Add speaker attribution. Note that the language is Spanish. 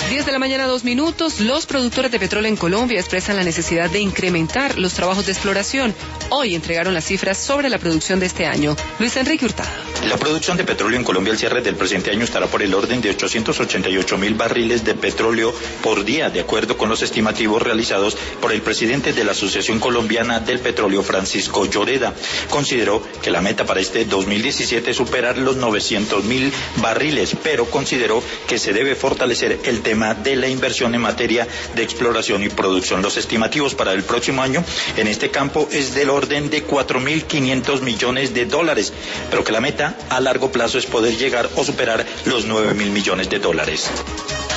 Speaker 1: 10 de la mañana, 2 minutos. Los productores de petróleo en Colombia expresan la necesidad de incrementar los trabajos de exploración. Hoy entregaron las cifras sobre la producción de este año. Luis Enrique Hurtado.
Speaker 2: La producción de petróleo en Colombia al cierre del presente año estará por el orden de 888.000 barriles de petróleo por día, de acuerdo con los estimativos realizados por el presidente de la Asociación Colombiana del Petróleo, Francisco Lloreda. Consideró que la meta para este 2017 es superar los 900.000 barriles, pero consideró que se debe fortalecer el tema de la inversión en materia de exploración y producción. Los estimativos para el próximo año en este campo es del orden de 4.500 millones de dólares, pero que la meta a largo plazo es poder llegar o superar los 9.000 millones de dólares.